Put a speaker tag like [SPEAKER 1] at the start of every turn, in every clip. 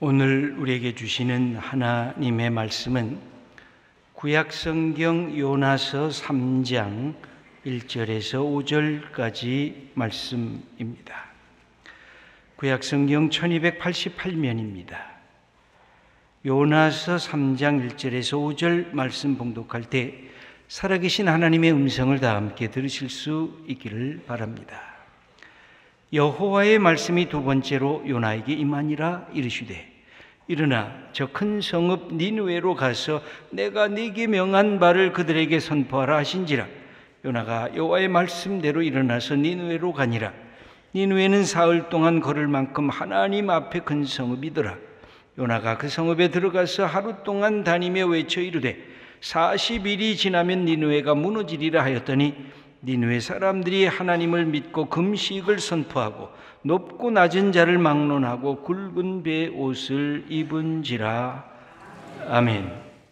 [SPEAKER 1] 오늘 우리에게 주시는 하나님의 말씀은 구약성경 요나서 3장 1절에서 5절까지 말씀입니다. 구약성경 1288면입니다. 요나서 3장 1절에서 5절 말씀 봉독할 때 살아계신 하나님의 음성을 다 함께 들으실 수 있기를 바랍니다. 여호와의 말씀이 두 번째로 요나에게 임하니라 이르시되 일어나 저 큰 성읍 니느웨로 가서 내가 네게 명한 바를 그들에게 선포하라 하신지라. 요나가 여호와의 말씀대로 일어나서 니느웨로 가니라. 니느웨는 사흘 동안 걸을 만큼 하나님 앞에 큰 성읍이더라. 요나가 그 성읍에 들어가서 하루 동안 다니며 외쳐 이르되 40일이 지나면 니느웨가 무너지리라 하였더니 니느웨 사람들이 하나님을 믿고 금식을 선포하고 높고 낮은 자를 막론하고 굵은 배 옷을 입은지라. 아멘.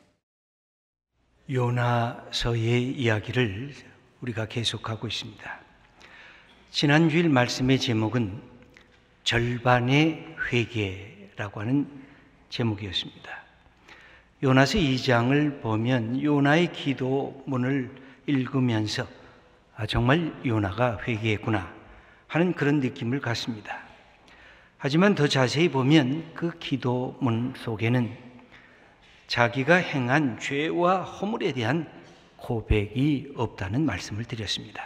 [SPEAKER 1] 요나서의 이야기를 우리가 계속하고 있습니다. 지난 주일 말씀의 제목은 절반의 회개라고 하는 제목이었습니다. 요나서 2장을 보면 요나의 기도문을 읽으면서 정말 요나가 회개했구나 하는 그런 느낌을 갖습니다. 하지만 더 자세히 보면 그 기도문 속에는 자기가 행한 죄와 허물에 대한 고백이 없다는 말씀을 드렸습니다.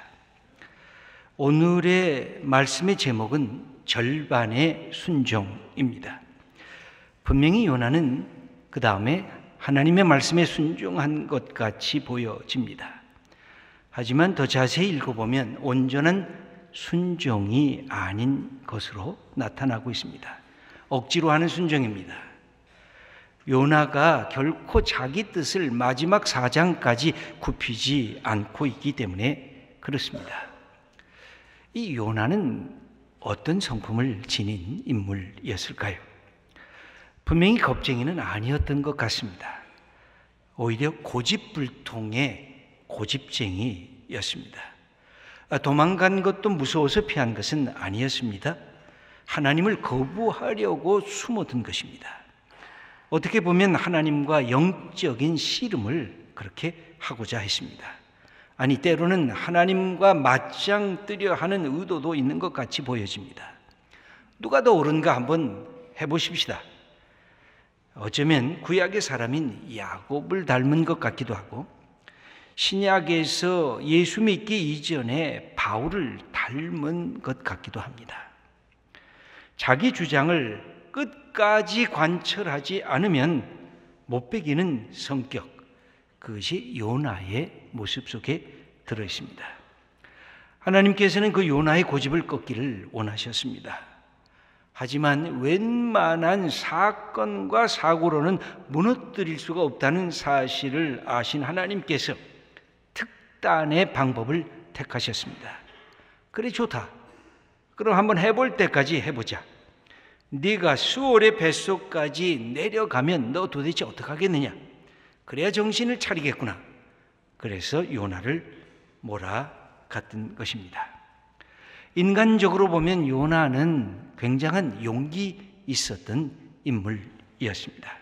[SPEAKER 1] 오늘의 말씀의 제목은 절반의 순종입니다. 분명히 요나는 그 다음에 하나님의 말씀에 순종한 것 같이 보여집니다. 하지만 더 자세히 읽어보면 온전한 순종이 아닌 것으로 나타나고 있습니다. 억지로 하는 순종입니다. 요나가 결코 자기 뜻을 마지막 4장까지 굽히지 않고 있기 때문에 그렇습니다. 이 요나는 어떤 성품을 지닌 인물이었을까요? 분명히 겁쟁이는 아니었던 것 같습니다. 오히려 고집불통의 고집쟁이였습니다. 도망간 것도 무서워서 피한 것은 아니었습니다. 하나님을 거부하려고 숨어든 것입니다. 어떻게 보면 하나님과 영적인 씨름을 그렇게 하고자 했습니다. 아니, 때로는 하나님과 맞짱 뜨려 하는 의도도 있는 것 같이 보여집니다. 누가 더 옳은가 한번 해보십시다. 어쩌면 구약의 사람인 야곱을 닮은 것 같기도 하고 신약에서 예수 믿기 이전에 바울을 닮은 것 같기도 합니다. 자기 주장을 끝까지 관철하지 않으면 못 베기는 성격, 그것이 요나의 모습 속에 들어 있습니다. 하나님께서는 그 요나의 고집을 꺾기를 원하셨습니다. 하지만 웬만한 사건과 사고로는 무너뜨릴 수가 없다는 사실을 아신 하나님께서 특단의 방법을 택하셨습니다. 그래, 좋다. 그럼 한번 해볼 때까지 해보자. 네가 수월의 뱃속까지 내려가면 너 도대체 어떡하겠느냐? 그래야 정신을 차리겠구나. 그래서 요나를 몰아갔던 것입니다. 인간적으로 보면 요나는 굉장한 용기 있었던 인물이었습니다.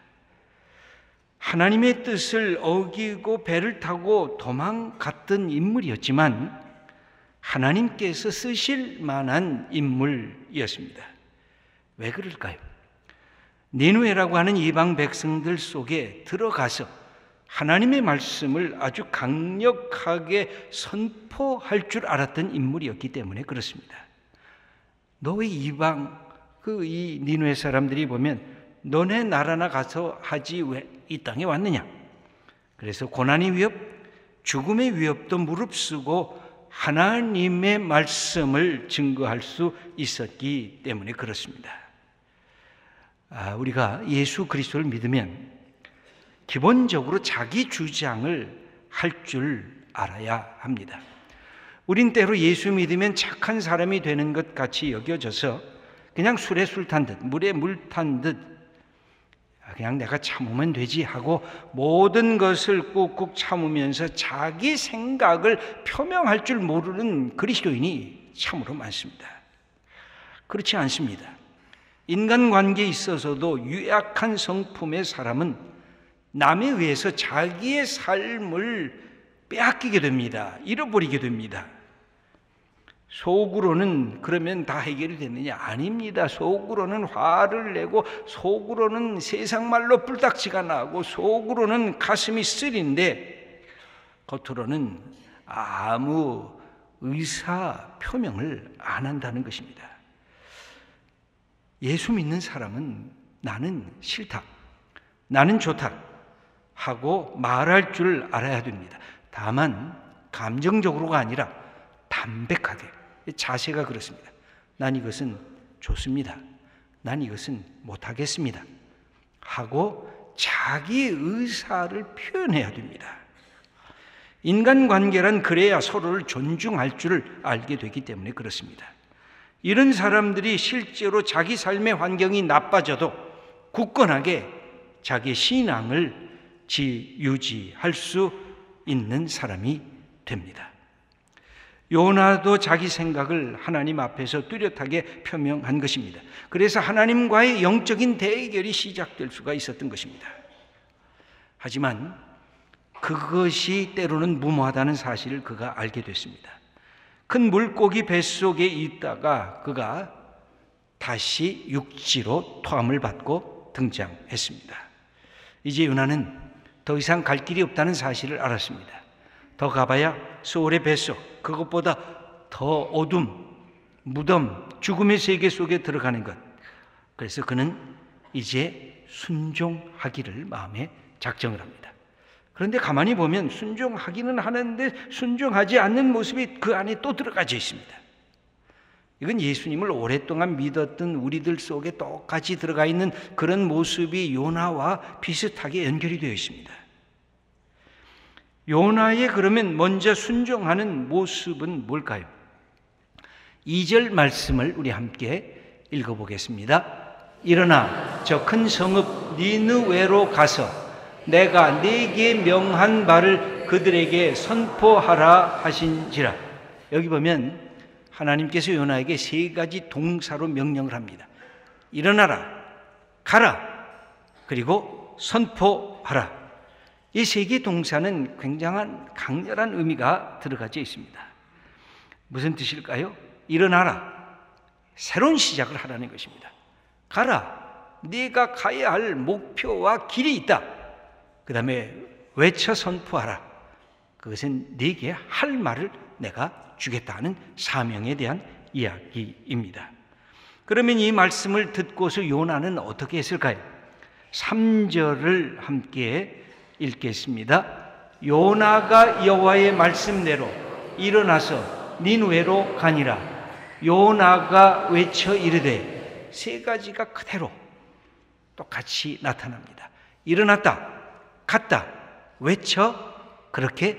[SPEAKER 1] 하나님의 뜻을 어기고 배를 타고 도망갔던 인물이었지만 하나님께서 쓰실 만한 인물이었습니다. 왜 그럴까요? 니느웨라고 하는 이방 백성들 속에 들어가서 하나님의 말씀을 아주 강력하게 선포할 줄 알았던 인물이었기 때문에 그렇습니다. 너희 이방 이 니느웨 사람들이 보면 너네 나라나 가서 하지 왜 이 땅에 왔느냐? 그래서 고난의 위협, 죽음의 위협도 무릅쓰고 하나님의 말씀을 증거할 수 있었기 때문에 그렇습니다. 우리가 예수 그리스도를 믿으면 기본적으로 자기 주장을 할 줄 알아야 합니다. 우린 때로 예수 믿으면 착한 사람이 되는 것 같이 여겨져서 그냥 술에 술 탄 듯, 물에 물 탄 듯 그냥 내가 참으면 되지 하고 모든 것을 꾹꾹 참으면서 자기 생각을 표명할 줄 모르는 그리스도인이 참으로 많습니다. 그렇지 않습니다. 인간관계에 있어서도 유약한 성품의 사람은 남에 의해서 자기의 삶을 빼앗기게 됩니다. 잃어버리게 됩니다. 속으로는 그러면 다 해결이 됐느냐? 아닙니다. 속으로는 화를 내고, 속으로는 세상 말로 뿔딱지가 나고, 속으로는 가슴이 쓰린데 겉으로는 아무 의사 표명을 안 한다는 것입니다. 예수 믿는 사람은 나는 싫다, 나는 좋다 하고 말할 줄 알아야 됩니다. 다만 감정적으로가 아니라 담백하게, 자세가 그렇습니다. 난 이것은 좋습니다, 난 이것은 못하겠습니다 하고 자기 의사를 표현해야 됩니다. 인간관계란 그래야 서로를 존중할 줄 알게 되기 때문에 그렇습니다. 이런 사람들이 실제로 자기 삶의 환경이 나빠져도 굳건하게 자기의 신앙을 유지할 수 있는 사람이 됩니다. 요나도 자기 생각을 하나님 앞에서 뚜렷하게 표명한 것입니다. 그래서 하나님과의 영적인 대결이 시작될 수가 있었던 것입니다. 하지만 그것이 때로는 무모하다는 사실을 그가 알게 됐습니다. 큰 물고기 뱃속에 있다가 그가 다시 육지로 토함을 받고 등장했습니다. 이제 요나는 더 이상 갈 길이 없다는 사실을 알았습니다. 더 가봐야 소울의 뱃속, 그것보다 더 어둠, 무덤, 죽음의 세계 속에 들어가는 것. 그래서 그는 이제 순종하기를 마음에 작정을 합니다. 그런데 가만히 보면 순종하기는 하는데 순종하지 않는 모습이 그 안에 또 들어가져 있습니다. 이건 예수님을 오랫동안 믿었던 우리들 속에 똑같이 들어가 있는 그런 모습이 요나와 비슷하게 연결이 되어 있습니다. 요나의 그러면 먼저 순종하는 모습은 뭘까요? 2절 말씀을 우리 함께 읽어보겠습니다. 일어나 저 큰 성읍 니느웨로 가서 내가 네게 명한 바를 그들에게 선포하라 하신지라. 여기 보면 하나님께서 요나에게 3가지 동사로 명령을 합니다. 일어나라, 가라, 그리고 선포하라. 이 3개 동사는 굉장한 강렬한 의미가 들어가져 있습니다. 무슨 뜻일까요? 일어나라, 새로운 시작을 하라는 것입니다. 가라, 네가 가야 할 목표와 길이 있다. 그 다음에 외쳐 선포하라. 그것은 네게 할 말을 내가 주겠다는 사명에 대한 이야기입니다. 그러면 이 말씀을 듣고서 요나는 어떻게 했을까요? 3절을 함께 읽겠습니다. 요나가 여호와의 말씀대로 일어나서 니느웨로 가니라. 요나가 외쳐 이르되. 3가지가 그대로 똑같이 나타납니다. 일어났다, 갔다, 외쳐, 그렇게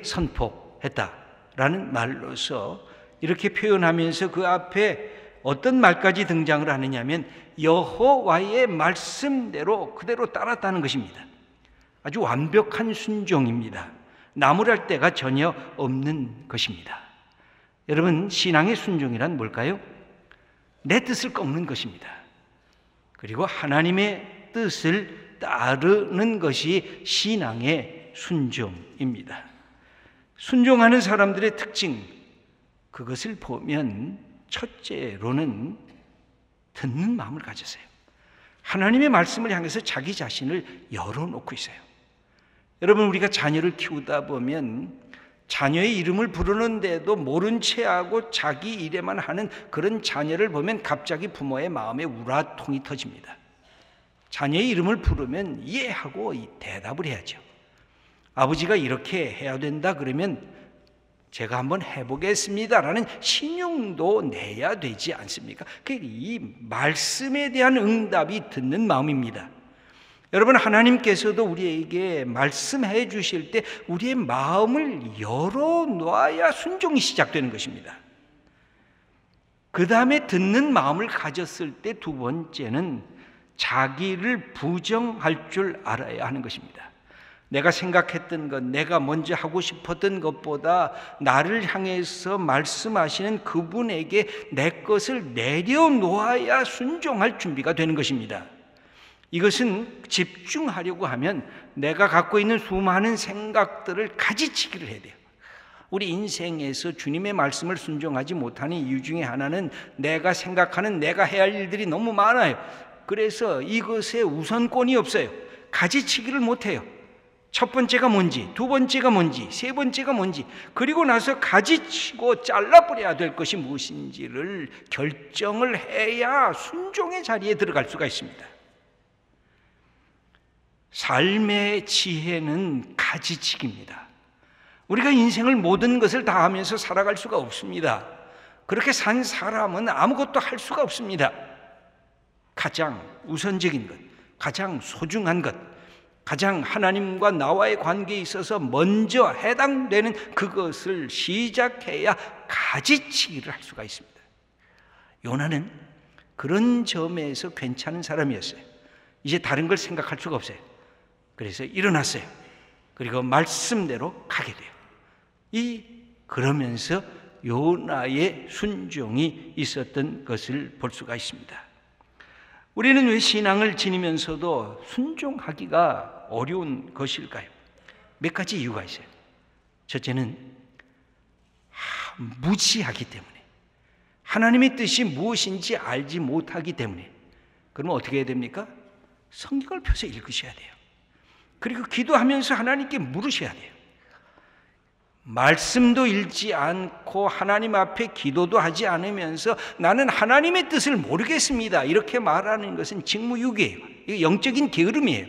[SPEAKER 1] 선포했다라는 말로서 이렇게 표현하면서 그 앞에 어떤 말까지 등장을 하느냐면 여호와의 말씀대로 그대로 따랐다는 것입니다. 아주 완벽한 순종입니다. 나무랄 데가 전혀 없는 것입니다. 여러분, 신앙의 순종이란 뭘까요? 내 뜻을 꺾는 것입니다. 그리고 하나님의 뜻을 따르는 것이 신앙의 순종입니다. 순종하는 사람들의 특징, 그것을 보면 첫째로는 듣는 마음을 가졌어요. 하나님의 말씀을 향해서 자기 자신을 열어놓고 있어요. 여러분, 우리가 자녀를 키우다 보면 자녀의 이름을 부르는데도 모른 채하고 자기 일에만 하는 그런 자녀를 보면 갑자기 부모의 마음에 우라통이 터집니다. 자녀의 이름을 부르면 이해하고 대답을 해야죠. 아버지가 이렇게 해야 된다 그러면 제가 한번 해보겠습니다라는 신용도 내야 되지 않습니까? 이 말씀에 대한 응답이 듣는 마음입니다. 여러분, 하나님께서도 우리에게 말씀해 주실 때 우리의 마음을 열어놔야 순종이 시작되는 것입니다. 그 다음에 듣는 마음을 가졌을 때 2번째는 자기를 부정할 줄 알아야 하는 것입니다. 내가 생각했던 것, 내가 먼저 하고 싶었던 것보다 나를 향해서 말씀하시는 그분에게 내 것을 내려놓아야 순종할 준비가 되는 것입니다. 이것은 집중하려고 하면 내가 갖고 있는 수많은 생각들을 가지치기를 해야 돼요. 우리 인생에서 주님의 말씀을 순종하지 못하는 이유 중에 하나는 내가 생각하는, 내가 해야 할 일들이 너무 많아요. 그래서 이것에 우선권이 없어요. 가지치기를 못해요. 첫 번째가 뭔지, 두 번째가 뭔지, 세 번째가 뭔지, 그리고 나서 가지치고 잘라버려야 될 것이 무엇인지를 결정을 해야 순종의 자리에 들어갈 수가 있습니다. 삶의 지혜는 가지치기입니다. 우리가 인생을 모든 것을 다 하면서 살아갈 수가 없습니다. 그렇게 산 사람은 아무것도 할 수가 없습니다. 가장 우선적인 것, 가장 소중한 것, 가장 하나님과 나와의 관계에 있어서 먼저 해당되는 그것을 시작해야 가지치기를 할 수가 있습니다. 요나는 그런 점에서 괜찮은 사람이었어요. 이제 다른 걸 생각할 수가 없어요. 그래서 일어났어요. 그리고 말씀대로 가게 돼요. 그러면서 요나의 순종이 있었던 것을 볼 수가 있습니다. 우리는 왜 신앙을 지니면서도 순종하기가 어려운 것일까요? 몇 가지 이유가 있어요. 첫째는 무지하기 때문에, 하나님의 뜻이 무엇인지 알지 못하기 때문에. 그러면 어떻게 해야 됩니까? 성경을 펴서 읽으셔야 돼요. 그리고 기도하면서 하나님께 물으셔야 돼요. 말씀도 읽지 않고 하나님 앞에 기도도 하지 않으면서 나는 하나님의 뜻을 모르겠습니다, 이렇게 말하는 것은 직무유기예요. 이거 영적인 게으름이에요.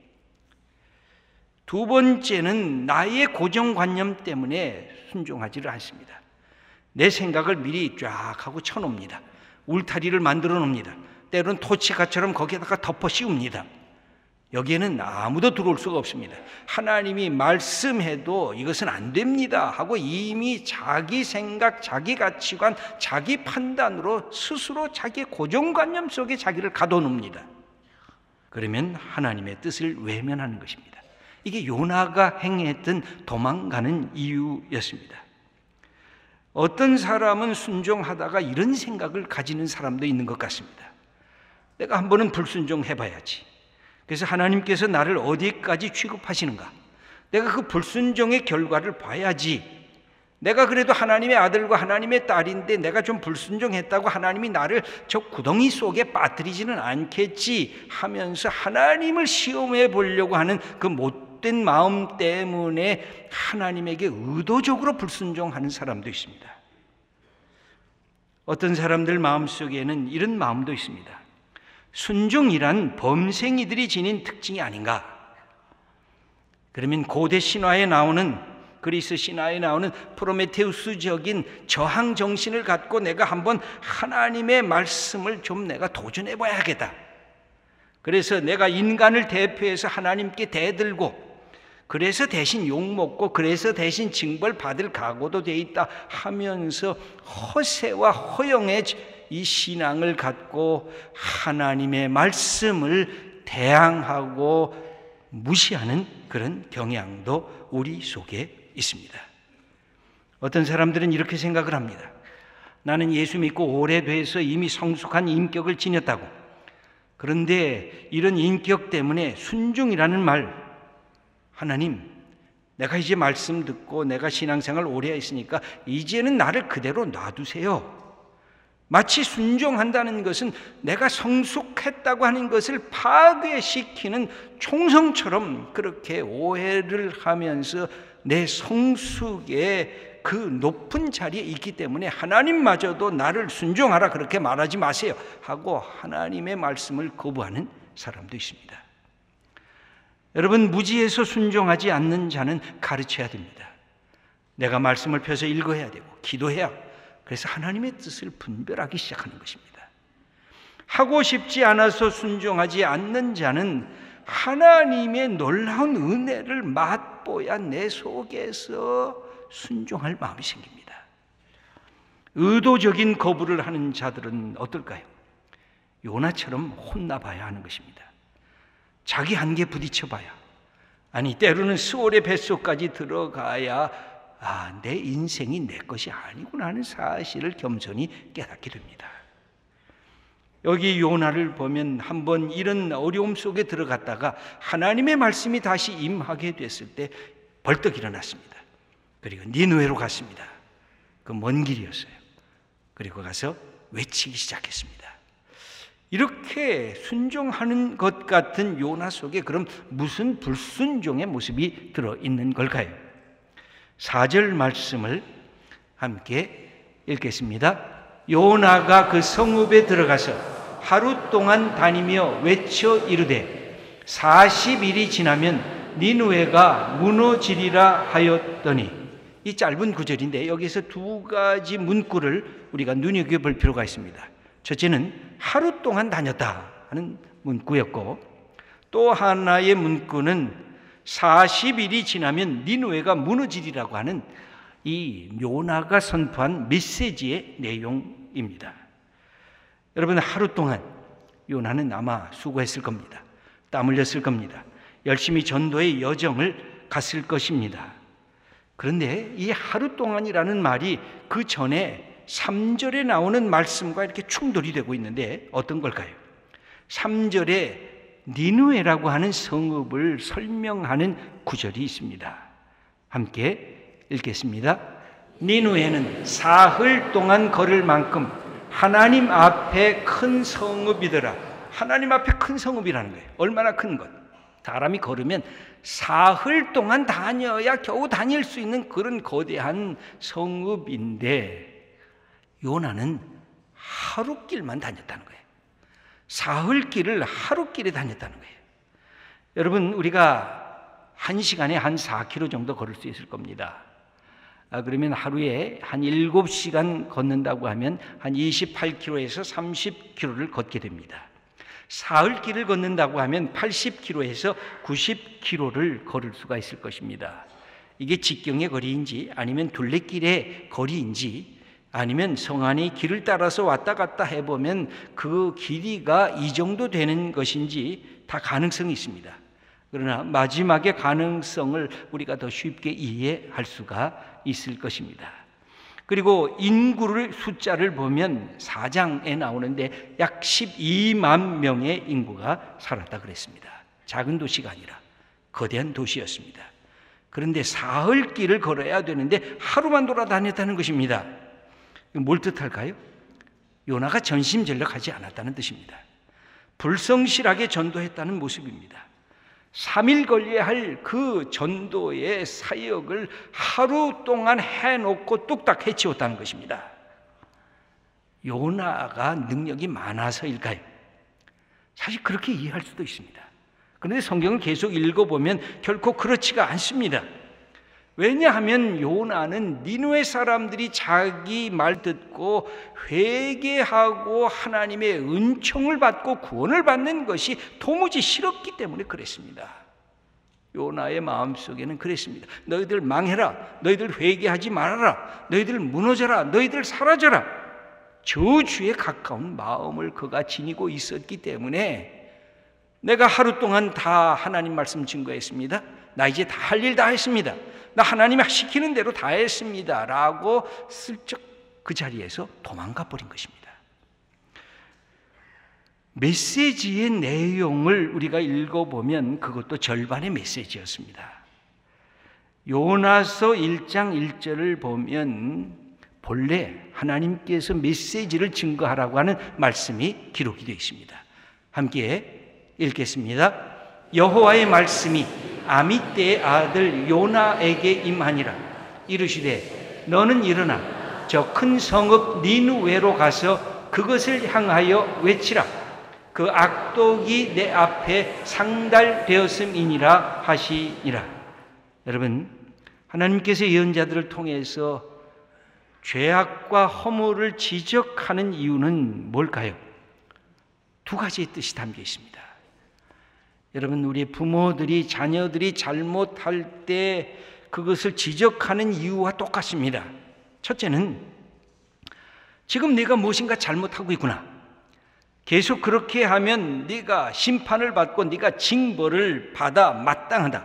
[SPEAKER 1] 두 번째는 나의 고정관념 때문에 순종하지를 않습니다. 내 생각을 미리 쫙 하고 쳐놓습니다. 울타리를 만들어 놓습니다. 때로는 토치가처럼 거기에다가 덮어 씌웁니다. 여기에는 아무도 들어올 수가 없습니다. 하나님이 말씀해도 이것은 안 됩니다 하고 이미 자기 생각, 자기 가치관, 자기 판단으로 스스로 자기의 고정관념 속에 자기를 가둬놓습니다. 그러면 하나님의 뜻을 외면하는 것입니다. 이게 요나가 행했던 도망가는 이유였습니다. 어떤 사람은 순종하다가 이런 생각을 가지는 사람도 있는 것 같습니다. 내가 한 번은 불순종해봐야지. 그래서 하나님께서 나를 어디까지 취급하시는가? 내가 그 불순종의 결과를 봐야지. 내가 그래도 하나님의 아들과 하나님의 딸인데 내가 좀 불순종했다고 하나님이 나를 저 구덩이 속에 빠뜨리지는 않겠지 하면서 하나님을 시험해 보려고 하는 그 못된 마음 때문에 하나님에게 의도적으로 불순종하는 사람도 있습니다. 어떤 사람들 마음속에는 이런 마음도 있습니다. 순종이란 범생이들이 지닌 특징이 아닌가? 그러면 고대 신화에 나오는, 그리스 신화에 나오는 프로메테우스적인 저항 정신을 갖고 내가 한번 하나님의 말씀을 좀 내가 도전해 봐야겠다. 그래서 내가 인간을 대표해서 하나님께 대들고, 그래서 대신 욕먹고, 그래서 대신 징벌 받을 각오도 돼 있다 하면서 허세와 허영의 이 신앙을 갖고 하나님의 말씀을 대항하고 무시하는 그런 경향도 우리 속에 있습니다. 어떤 사람들은 이렇게 생각을 합니다. 나는 예수 믿고 오래돼서 이미 성숙한 인격을 지녔다고. 그런데 이런 인격 때문에 순종이라는 말, 하나님, 내가 이제 말씀 듣고 내가 신앙생활 오래 했으니까 이제는 나를 그대로 놔두세요. 마치 순종한다는 것은 내가 성숙했다고 하는 것을 파괴시키는 총성처럼 그렇게 오해를 하면서 내 성숙의 그 높은 자리에 있기 때문에 하나님마저도 나를 순종하라 그렇게 말하지 마세요 하고 하나님의 말씀을 거부하는 사람도 있습니다. 여러분, 무지해서 순종하지 않는 자는 가르쳐야 됩니다. 내가 말씀을 펴서 읽어야 되고 기도해야, 그래서 하나님의 뜻을 분별하기 시작하는 것입니다. 하고 싶지 않아서 순종하지 않는 자는 하나님의 놀라운 은혜를 맛보야 내 속에서 순종할 마음이 생깁니다. 의도적인 거부를 하는 자들은 어떨까요? 요나처럼 혼나봐야 하는 것입니다. 자기 한계에 부딪혀봐야, 아니 때로는 수월의 뱃속까지 들어가야 내 인생이 내 것이 아니구나 하는 사실을 겸손히 깨닫게 됩니다. 여기 요나를 보면 한번 이런 어려움 속에 들어갔다가 하나님의 말씀이 다시 임하게 됐을 때 벌떡 일어났습니다. 그리고 니느웨로 갔습니다. 그 먼 길이었어요. 그리고 가서 외치기 시작했습니다. 이렇게 순종하는 것 같은 요나 속에 그럼 무슨 불순종의 모습이 들어있는 걸까요? 4절 말씀을 함께 읽겠습니다. 요나가 그 성읍에 들어가서 하루 동안 다니며 외쳐 이르되 40일이 지나면 니느웨가 무너지리라 하였더니, 이 짧은 구절인데 여기서 두 가지 문구를 우리가 눈여겨볼 필요가 있습니다. 첫째는 하루 동안 다녔다 하는 문구였고, 또 하나의 문구는 40일이 지나면 니느웨가 무너지리라고 하는 이 요나가 선포한 메시지의 내용입니다. 여러분, 하루 동안 요나는 아마 수고했을 겁니다. 땀 흘렸을 겁니다. 열심히 전도의 여정을 갔을 것입니다. 그런데 이 하루 동안이라는 말이 그 전에 3절에 나오는 말씀과 이렇게 충돌이 되고 있는데 어떤 걸까요? 3절에 니느웨라고 하는 성읍을 설명하는 구절이 있습니다. 함께 읽겠습니다. 니느웨는 사흘 동안 걸을 만큼 하나님 앞에 큰 성읍이더라. 하나님 앞에 큰 성읍이라는 거예요. 얼마나 큰 것. 사람이 걸으면 사흘 동안 다녀야 겨우 다닐 수 있는 그런 거대한 성읍인데 요나는 하루길만 다녔다는 거예요. 사흘길을 하루길에 다녔다는 거예요. 여러분, 우리가 1시간에 한 4km 정도 걸을 수 있을 겁니다. 그러면 하루에 한 7시간 걷는다고 하면 한 28km에서 30km를 걷게 됩니다. 사흘길을 걷는다고 하면 80km에서 90km를 걸을 수가 있을 것입니다. 이게 직경의 거리인지 아니면 둘레길의 거리인지 아니면 성 안의 길을 따라서 왔다 갔다 해보면 그 길이가 이 정도 되는 것인지 다 가능성이 있습니다. 그러나 마지막의 가능성을 우리가 더 쉽게 이해할 수가 있을 것입니다. 그리고 인구를 숫자를 보면 4장에 나오는데 약 12만 명의 인구가 살았다 그랬습니다. 작은 도시가 아니라 거대한 도시였습니다. 그런데 사흘길을 걸어야 되는데 하루만 돌아다녔다는 것입니다. 뭘 뜻할까요? 요나가 전심전력하지 않았다는 뜻입니다. 불성실하게 전도했다는 모습입니다. 3일 걸려야 할 그 전도의 사역을 하루 동안 해놓고 뚝딱 해치웠다는 것입니다. 요나가 능력이 많아서일까요? 사실 그렇게 이해할 수도 있습니다. 그런데 성경을 계속 읽어보면 결코 그렇지가 않습니다. 왜냐하면 요나는 니느웨 사람들이 자기 말 듣고 회개하고 하나님의 은총을 받고 구원을 받는 것이 도무지 싫었기 때문에 그랬습니다. 요나의 마음속에는 그랬습니다. 너희들 망해라, 너희들 회개하지 말아라, 너희들 무너져라, 너희들 사라져라, 저주에 가까운 마음을 그가 지니고 있었기 때문에 내가 하루 동안 다 하나님 말씀 증거했습니다. 나 이제 다 할 일 다 했습니다. 나 하나님이 시키는 대로 다 했습니다 라고 슬쩍 그 자리에서 도망가 버린 것입니다. 메시지의 내용을 우리가 읽어보면 그것도 절반의 메시지였습니다. 요나서 1장 1절을 보면 본래 하나님께서 메시지를 증거하라고 하는 말씀이 기록이 되어 있습니다. 함께 읽겠습니다. 여호와의 말씀이 아미떼의 아들 요나에게 임하니라. 이르시되 너는 일어나 저 큰 성읍 니느웨로 가서 그것을 향하여 외치라. 그 악독이 내 앞에 상달되었음이니라 하시니라. 여러분, 하나님께서 예언자들을 통해서 죄악과 허물을 지적하는 이유는 뭘까요? 두 가지의 뜻이 담겨 있습니다. 여러분, 우리 부모들이 자녀들이 잘못할 때 그것을 지적하는 이유와 똑같습니다. 첫째는 지금 네가 무엇인가 잘못하고 있구나. 계속 그렇게 하면 네가 심판을 받고 네가 징벌을 받아 마땅하다.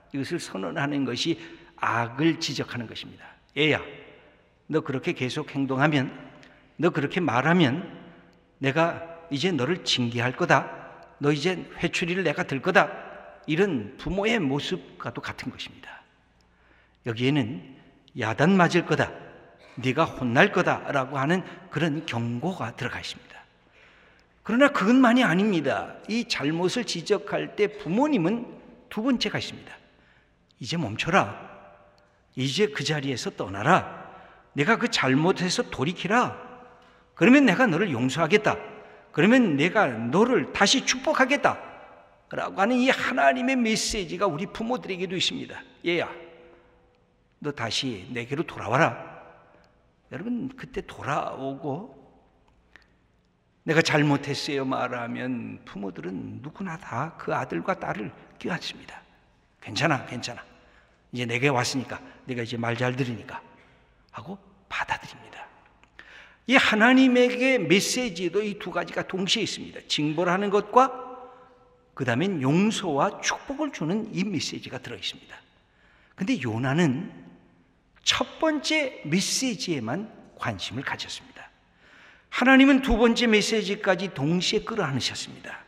[SPEAKER 1] 이것을 선언하는 것이 악을 지적하는 것입니다. 얘야, 너 그렇게 계속 행동하면, 너 그렇게 말하면 내가 이제 너를 징계할 거다. 너 이제 회초리를 내가 들 거다. 이런 부모의 모습과도 같은 것입니다. 여기에는 야단 맞을 거다, 네가 혼날 거다라고 하는 그런 경고가 들어가 있습니다. 그러나 그것만이 아닙니다. 이 잘못을 지적할 때 부모님은 두 번째가 있습니다. 이제 멈춰라. 이제 그 자리에서 떠나라. 내가 그 잘못해서 돌이키라. 그러면 내가 너를 용서하겠다. 그러면 내가 너를 다시 축복하겠다 라고 하는 이 하나님의 메시지가 우리 부모들에게도 있습니다. 얘야, 너 다시 내게로 돌아와라. 여러분, 그때 돌아오고 내가 잘못했어요 말하면 부모들은 누구나 다 그 아들과 딸을 껴안습니다. 괜찮아, 괜찮아. 이제 내게 왔으니까, 내가 이제 말 잘 들으니까 하고 받아들입니다. 이 하나님에게 메시지도 이 두 가지가 동시에 있습니다. 징벌하는 것과 그 다음엔 용서와 축복을 주는 이 메시지가 들어있습니다. 근데 요나는 첫 번째 메시지에만 관심을 가졌습니다. 하나님은 두 번째 메시지까지 동시에 끌어안으셨습니다.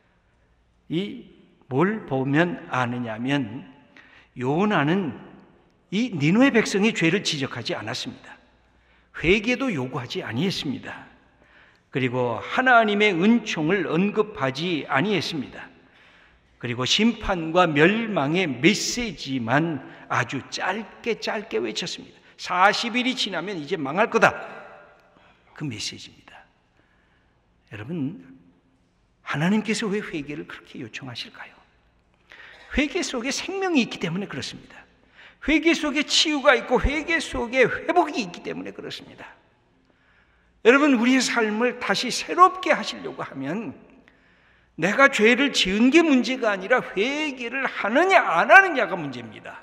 [SPEAKER 1] 뭘 보면 아느냐면 요나는 이 니느웨 백성의 죄를 지적하지 않았습니다. 회개도 요구하지 아니했습니다. 그리고 하나님의 은총을 언급하지 아니했습니다. 그리고 심판과 멸망의 메시지만 아주 짧게 외쳤습니다. 40일이 지나면 이제 망할 거다. 그 메시지입니다. 여러분, 하나님께서 왜 회개를 그렇게 요청하실까요? 회개 속에 생명이 있기 때문에 그렇습니다. 회개 속에 치유가 있고 회개 속에 회복이 있기 때문에 그렇습니다. 여러분, 우리의 삶을 다시 새롭게 하시려고 하면 내가 죄를 지은 게 문제가 아니라 회개를 하느냐 안 하느냐가 문제입니다.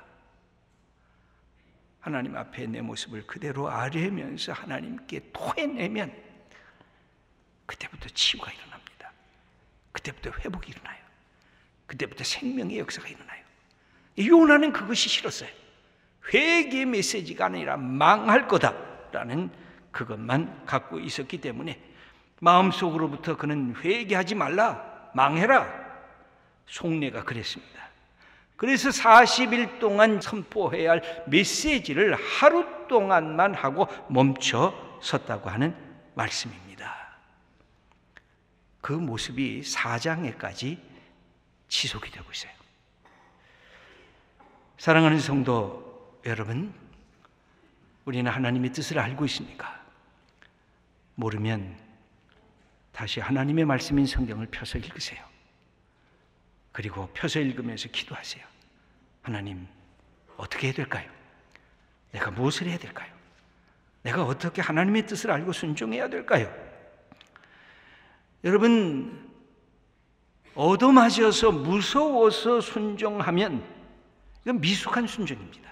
[SPEAKER 1] 하나님 앞에 내 모습을 그대로 아뢰면서 하나님께 토해내면 그때부터 치유가 일어납니다. 그때부터 회복이 일어나요. 그때부터 생명의 역사가 일어나요. 요나는 그것이 싫었어요. 회개의 메시지가 아니라 망할 거다라는 그것만 갖고 있었기 때문에 마음속으로부터 그는 회개하지 말라, 망해라, 속내가 그랬습니다. 그래서 40일 동안 선포해야 할 메시지를 하루 동안만 하고 멈춰 섰다고 하는 말씀입니다. 그 모습이 4장에까지 지속이 되고 있어요. 사랑하는 성도 여러분, 우리는 하나님의 뜻을 알고 있습니까? 모르면 다시 하나님의 말씀인 성경을 펴서 읽으세요. 그리고 펴서 읽으면서 기도하세요. 하나님, 어떻게 해야 될까요? 내가 무엇을 해야 될까요? 내가 어떻게 하나님의 뜻을 알고 순종해야 될까요? 여러분, 얻어맞아서 무서워서 순종하면 이건 미숙한 순종입니다.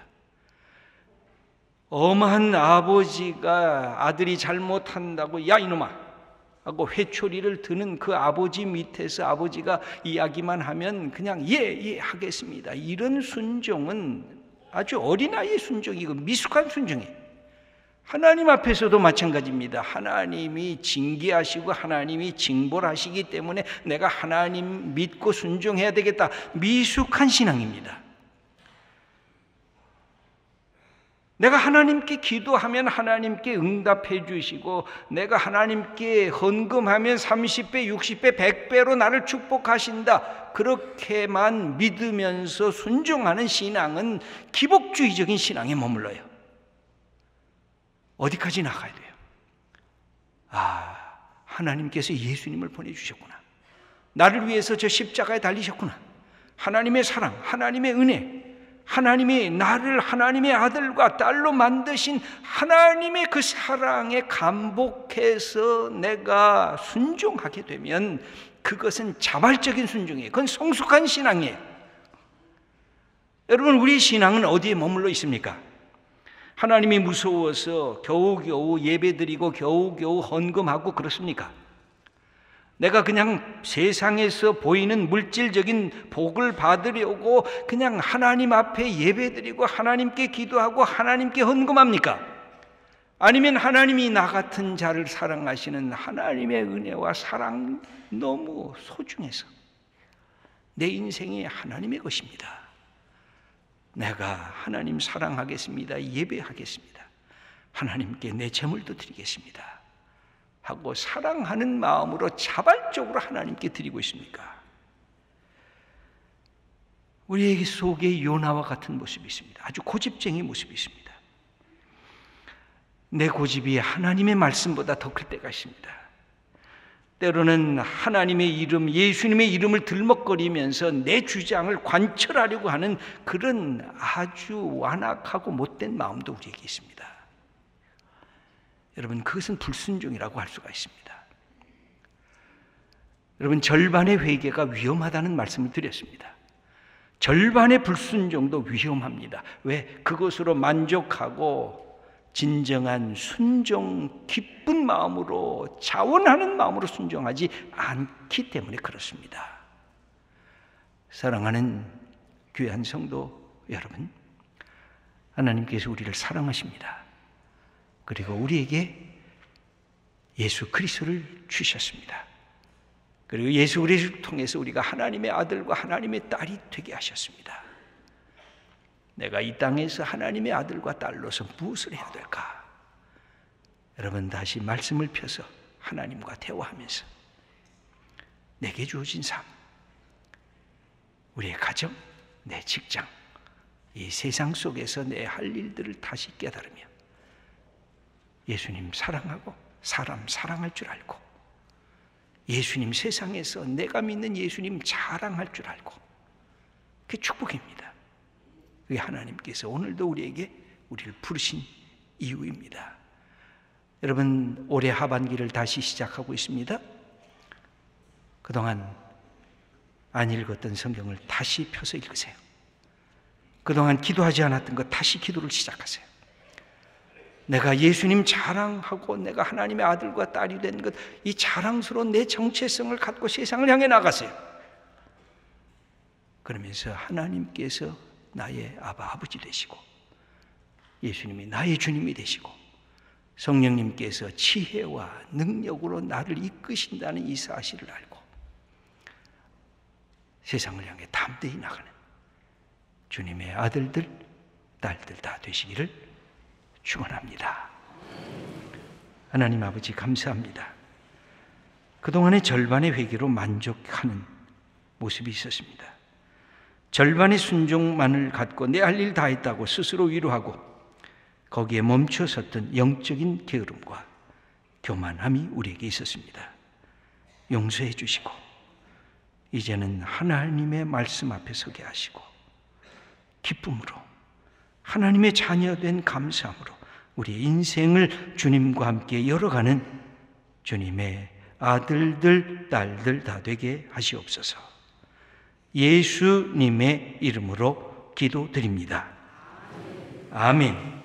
[SPEAKER 1] 엄한 아버지가 아들이 잘못한다고 야 이놈아 하고 회초리를 드는 그 아버지 밑에서 아버지가 이야기만 하면 그냥 예 하겠습니다. 이런 순종은 아주 어린아이의 순종이고 미숙한 순종이에요. 하나님 앞에서도 마찬가지입니다. 하나님이 징계하시고 하나님이 징벌하시기 때문에 내가 하나님 믿고 순종해야 되겠다. 미숙한 신앙입니다. 내가 하나님께 기도하면 하나님께 응답해 주시고 내가 하나님께 헌금하면 30배, 60배, 100배로 나를 축복하신다. 그렇게만 믿으면서 순종하는 신앙은 기복주의적인 신앙에 머물러요. 어디까지 나가야 돼요? 하나님께서 예수님을 보내주셨구나. 나를 위해서 저 십자가에 달리셨구나. 하나님의 사랑, 하나님의 은혜, 하나님이 나를 하나님의 아들과 딸로 만드신 하나님의 그 사랑에 감복해서 내가 순종하게 되면 그것은 자발적인 순종이에요. 그건 성숙한 신앙이에요. 여러분, 우리 신앙은 어디에 머물러 있습니까? 하나님이 무서워서 겨우겨우 예배드리고 겨우겨우 헌금하고 그렇습니까? 내가 그냥 세상에서 보이는 물질적인 복을 받으려고 그냥 하나님 앞에 예배드리고 하나님께 기도하고 하나님께 헌금합니까? 아니면 하나님이 나 같은 자를 사랑하시는 하나님의 은혜와 사랑 너무 소중해서 내 인생이 하나님의 것입니다. 내가 하나님 사랑하겠습니다. 예배하겠습니다. 하나님께 내 재물도 드리겠습니다. 하고 사랑하는 마음으로 자발적으로 하나님께 드리고 있습니까? 우리에게 속에 요나와 같은 모습이 있습니다. 아주 고집쟁이 모습이 있습니다. 내 고집이 하나님의 말씀보다 더 클 때가 있습니다. 때로는 하나님의 이름, 예수님의 이름을 들먹거리면서 내 주장을 관철하려고 하는 그런 아주 완악하고 못된 마음도 우리에게 있습니다. 여러분, 그것은 불순종이라고 할 수가 있습니다. 여러분, 절반의 회개가 위험하다는 말씀을 드렸습니다. 절반의 불순종도 위험합니다. 왜? 그것으로 만족하고 진정한 순종, 기쁜 마음으로 자원하는 마음으로 순종하지 않기 때문에 그렇습니다. 사랑하는 귀한 성도 여러분, 하나님께서 우리를 사랑하십니다. 그리고 우리에게 예수 그리스도를 주셨습니다. 그리고 예수 그리스도를 통해서 우리가 하나님의 아들과 하나님의 딸이 되게 하셨습니다. 내가 이 땅에서 하나님의 아들과 딸로서 무엇을 해야 될까? 여러분, 다시 말씀을 펴서 하나님과 대화하면서 내게 주어진 삶, 우리의 가정, 내 직장, 이 세상 속에서 내 할 일들을 다시 깨달으며 예수님 사랑하고 사람 사랑할 줄 알고 예수님 세상에서 내가 믿는 예수님 자랑할 줄 알고, 그게 축복입니다. 그게 하나님께서 오늘도 우리에게 우리를 부르신 이유입니다. 여러분, 올해 하반기를 다시 시작하고 있습니다. 그동안 안 읽었던 성경을 다시 펴서 읽으세요. 그동안 기도하지 않았던 것 다시 기도를 시작하세요. 내가 예수님 자랑하고 내가 하나님의 아들과 딸이 된 것, 이 자랑스러운 내 정체성을 갖고 세상을 향해 나가세요. 그러면서 하나님께서 나의 아버지 되시고 예수님이 나의 주님이 되시고 성령님께서 지혜와 능력으로 나를 이끄신다는 이 사실을 알고 세상을 향해 담대히 나가는 주님의 아들들, 딸들 다 되시기를 축원합니다. 하나님 아버지, 감사합니다. 그동안의 절반의 회개로 만족하는 모습이 있었습니다. 절반의 순종만을 갖고 내 할 일 다 했다고 스스로 위로하고 거기에 멈춰섰던 영적인 게으름과 교만함이 우리에게 있었습니다. 용서해 주시고 이제는 하나님의 말씀 앞에 서게 하시고 기쁨으로 하나님의 자녀된 감사함으로 우리의 인생을 주님과 함께 열어가는 주님의 아들들, 딸들 다 되게 하시옵소서. 예수님의 이름으로 기도드립니다. 아멘.